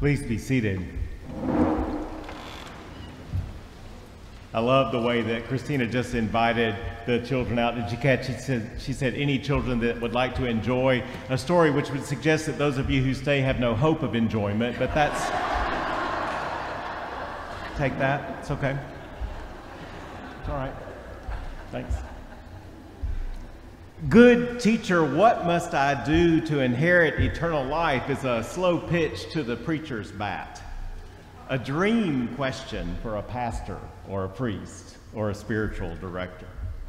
Please be seated. I love the way that Christina just invited the children out. Did you catch it? She said any children that would like to enjoy a story, which would suggest that those of you who stay have no hope of enjoyment, but that's... Take that. It's okay. It's all right. Thanks. Good teacher, what must I do to inherit eternal life is a slow pitch to the preacher's bat. A dream question for a pastor or a priest or a spiritual director.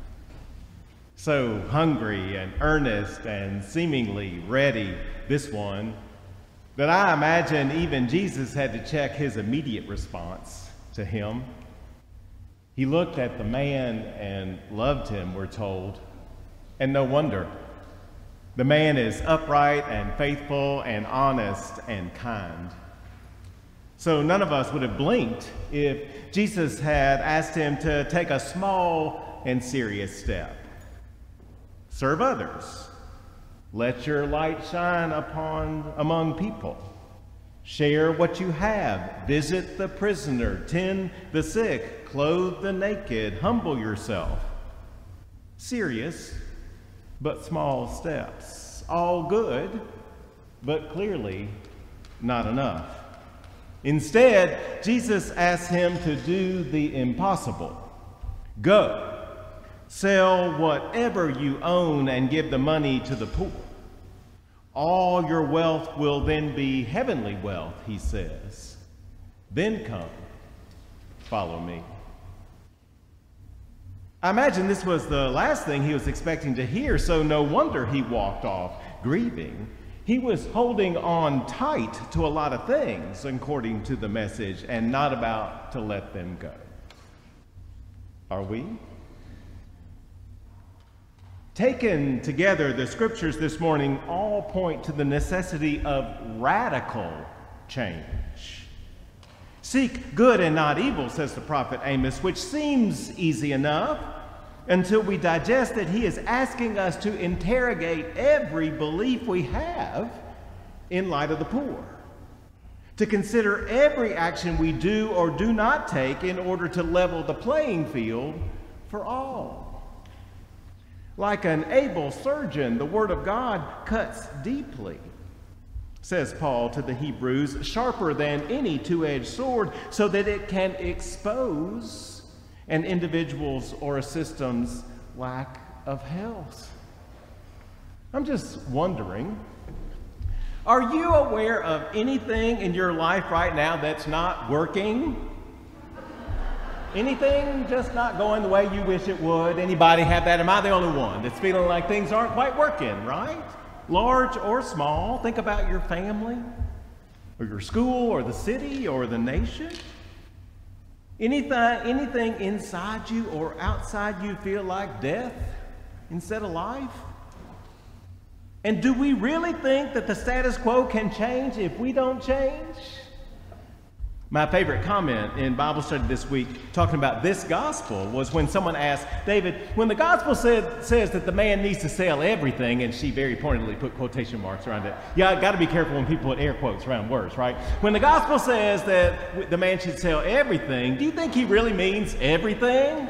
So hungry and earnest and seemingly ready, this one, that I imagine even Jesus had to check his immediate response to him. He looked at the man and loved him, we're told. And no wonder. The man is upright and faithful and honest and kind. So none of us would have blinked if Jesus had asked him to take a small and serious step. Serve others. Let your light shine among people. Share what you have. Visit the prisoner. Tend the sick. Clothe the naked. Humble yourself. Serious, but small steps. All good, but clearly not enough. Instead, Jesus asks him to do the impossible. Go, sell whatever you own and give the money to the poor. All your wealth will then be heavenly wealth, he says. Then come, follow me. I imagine this was the last thing he was expecting to hear, so no wonder he walked off grieving. He was holding on tight to a lot of things, according to the message, and not about to let them go. Are we? Taken together, the scriptures this morning all point to the necessity of radical change. Seek good and not evil, says the prophet Amos, which seems easy enough until we digest that he is asking us to interrogate every belief we have in light of the poor, to consider every action we do or do not take in order to level the playing field for all. Like an able surgeon, the Word of God cuts deeply, says Paul to the Hebrews, sharper than any two-edged sword, so that it can expose an individual's or a system's lack of health. I'm just wondering, are you aware of anything in your life right now that's not working? Anything just not going the way you wish it would? Anybody have that? Am I the only one that's feeling like things aren't quite working, right? Large or small. Think about your family, or your school, or the city, or the nation. Anything inside you or outside you feel like death instead of life? And do we really think that the status quo can change if we don't change? My favorite comment in Bible study this week, talking about this gospel, was when someone asked, David, when the gospel says that the man needs to sell everything, and she very pointedly put quotation marks around it. Yeah, I got to be careful when people put air quotes around words, right? When the gospel says that the man should sell everything, do you think he really means everything?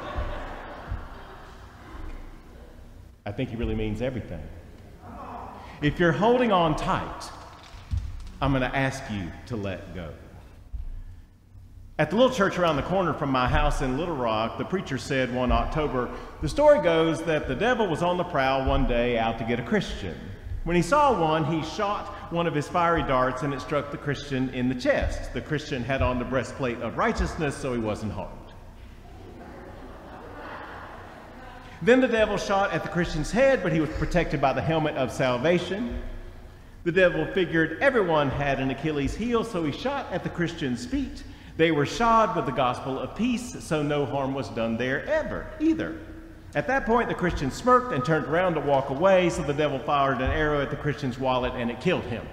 I think he really means everything. If you're holding on tight, I'm going to ask you to let go. At the little church around the corner from my house in Little Rock, the preacher said one October, the story goes that the devil was on the prowl one day out to get a Christian. When he saw one, he shot one of his fiery darts and it struck the Christian in the chest. The Christian had on the breastplate of righteousness, so he wasn't harmed. Then the devil shot at the Christian's head, but he was protected by the helmet of salvation. The devil figured everyone had an Achilles heel, so he shot at the Christian's feet. They were shod with the gospel of peace, so no harm was done there either. At that point, the Christian smirked and turned around to walk away, so the devil fired an arrow at the Christian's wallet and it killed him.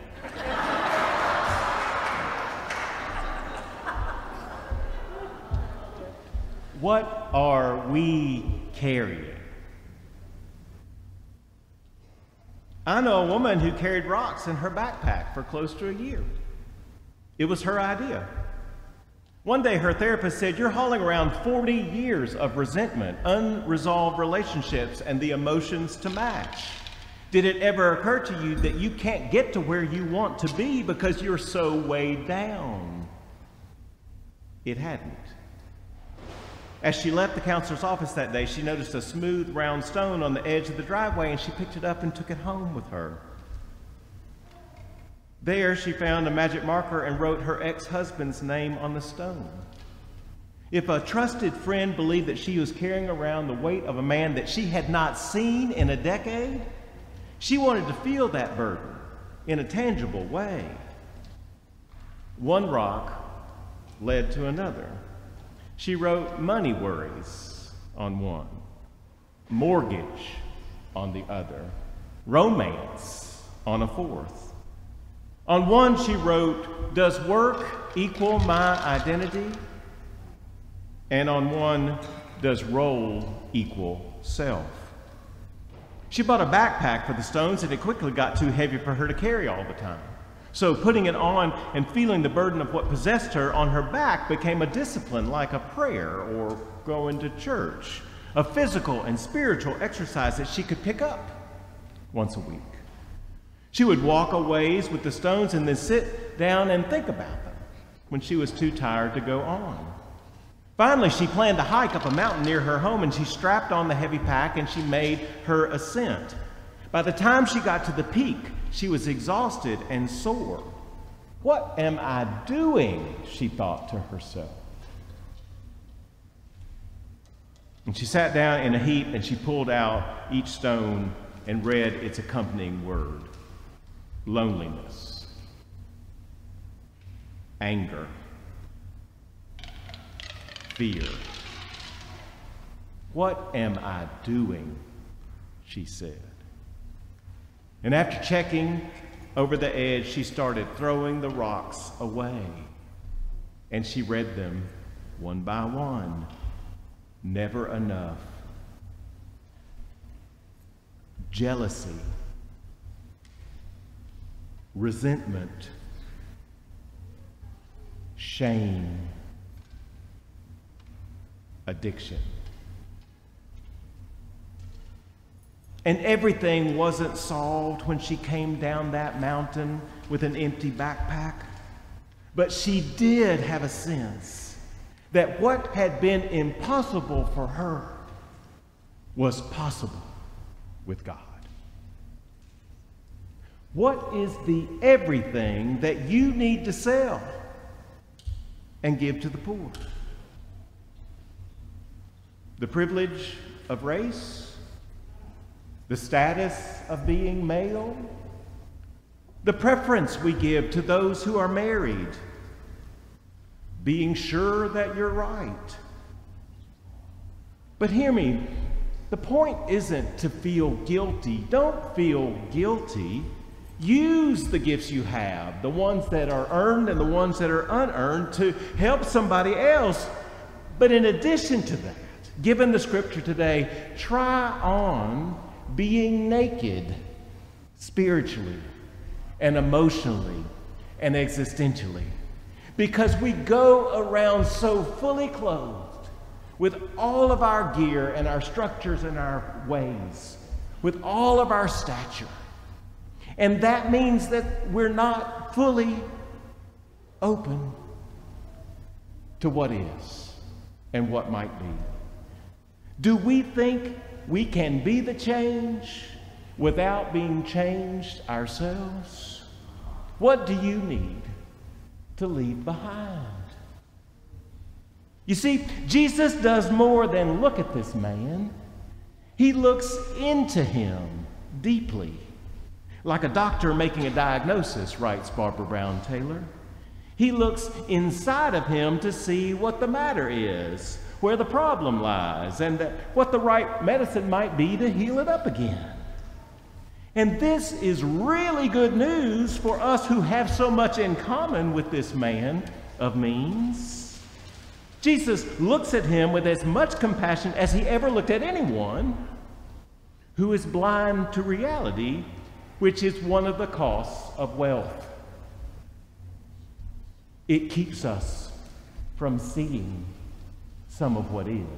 What are we carrying? I know a woman who carried rocks in her backpack for close to a year. It was her idea. One day her therapist said, "You're hauling around 40 years of resentment, unresolved relationships, and the emotions to match. Did it ever occur to you that you can't get to where you want to be because you're so weighed down?" It hadn't. As she left the counselor's office that day, she noticed a smooth, round stone on the edge of the driveway, and she picked it up and took it home with her. There, she found a magic marker and wrote her ex-husband's name on the stone. If a trusted friend believed that she was carrying around the weight of a man that she had not seen in a decade, she wanted to feel that burden in a tangible way. One rock led to another. She wrote money worries on one, mortgage on the other, romance on a fourth. On one she wrote, "Does work equal my identity?" And on one, "Does role equal self?" She bought a backpack for the stones, and it quickly got too heavy for her to carry all the time. So putting it on and feeling the burden of what possessed her on her back became a discipline like a prayer or going to church, a physical and spiritual exercise that she could pick up once a week. She would walk a ways with the stones and then sit down and think about them when she was too tired to go on. Finally, she planned to hike up a mountain near her home, and she strapped on the heavy pack and she made her ascent. By the time she got to the peak, she was exhausted and sore. "What am I doing?" she thought to herself. And she sat down in a heap and she pulled out each stone and read its accompanying word: loneliness, anger, fear. "What am I doing?" she said. And after checking over the edge, she started throwing the rocks away. And she read them one by one. Never enough. Jealousy. Resentment. Shame. Addiction. And everything wasn't solved when she came down that mountain with an empty backpack. But she did have a sense that what had been impossible for her was possible with God. What is the everything that you need to sell and give to the poor? The privilege of race? The status of being male? The preference we give to those who are married? Being sure that you're right? But hear me, the point isn't to feel guilty. Don't feel guilty. Use the gifts you have, the ones that are earned and the ones that are unearned, to help somebody else. But in addition to that, given the scripture today, try on being naked spiritually and emotionally and existentially, because we go around so fully clothed with all of our gear and our structures and our ways, with all of our stature. And that means that we're not fully open to what is and what might be. Do we think we can be the change without being changed ourselves? What do you need to leave behind? You see, Jesus does more than look at this man. He looks into him deeply. Like a doctor making a diagnosis, writes Barbara Brown Taylor. He looks inside of him to see what the matter is, where the problem lies, and what the right medicine might be to heal it up again. And this is really good news for us who have so much in common with this man of means. Jesus looks at him with as much compassion as he ever looked at anyone who is blind to reality, which is one of the costs of wealth. It keeps us from seeing some of what is.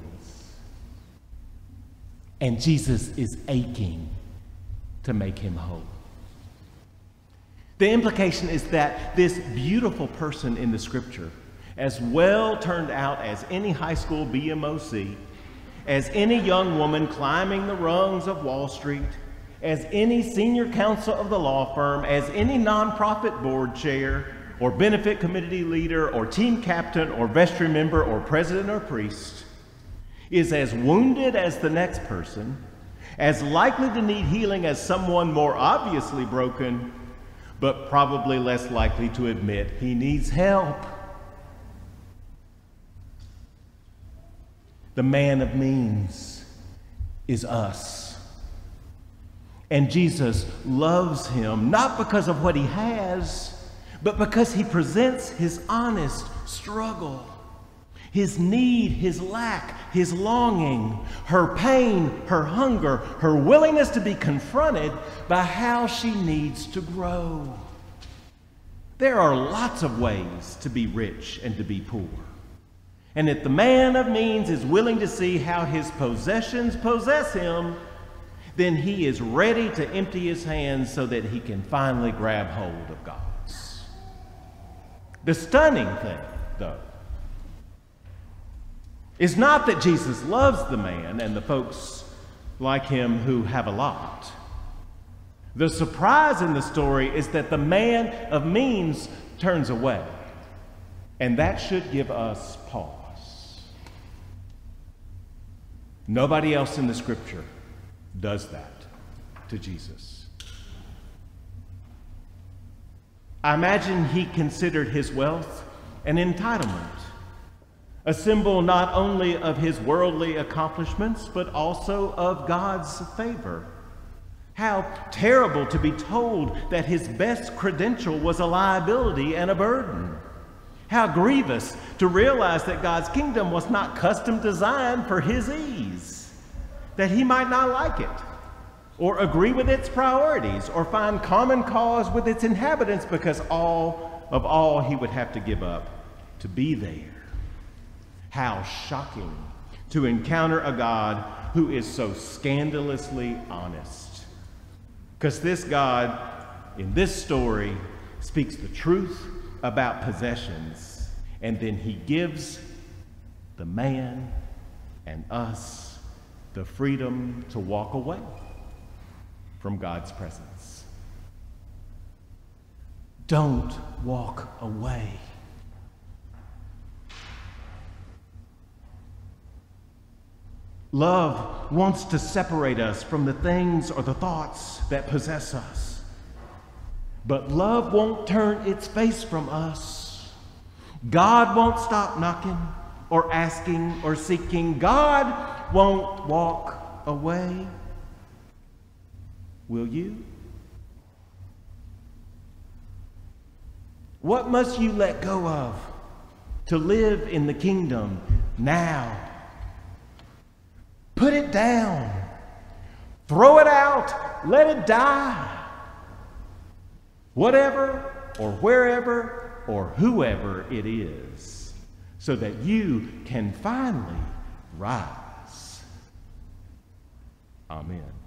And Jesus is aching to make him whole. The implication is that this beautiful person in the scripture, as well turned out as any high school BMOC, as any young woman climbing the rungs of Wall Street, as any senior counsel of the law firm, as any nonprofit board chair, or benefit committee leader, or team captain, or vestry member, or president or priest, is as wounded as the next person, as likely to need healing as someone more obviously broken, but probably less likely to admit he needs help. The man of means is us. And Jesus loves him, not because of what he has, but because he presents his honest struggle, his need, his lack, his longing, her pain, her hunger, her willingness to be confronted by how she needs to grow. There are lots of ways to be rich and to be poor. And if the man of means is willing to see how his possessions possess him, then he is ready to empty his hands so that he can finally grab hold of God's. The stunning thing, though, is not that Jesus loves the man and the folks like him who have a lot. The surprise in the story is that the man of means turns away, and that should give us pause. Nobody else in the scripture does that to Jesus. I imagine he considered his wealth an entitlement, a symbol not only of his worldly accomplishments, but also of God's favor. How terrible to be told that his best credential was a liability and a burden. How grievous to realize that God's kingdom was not custom designed for his ease, that he might not like it, or agree with its priorities, or find common cause with its inhabitants, because all he would have to give up to be there. How shocking to encounter a God who is so scandalously honest. Because this God, in this story, speaks the truth about possessions, and then he gives the man and us the freedom to walk away from God's presence. Don't walk away. Love wants to separate us from the things or the thoughts that possess us. But love won't turn its face from us. God won't stop knocking or asking or seeking. God won't walk away. Will you? What must you let go of to live in the kingdom now? Put it down. Throw it out. Let it die. Whatever or wherever or whoever it is, so that you can finally rise. Amen.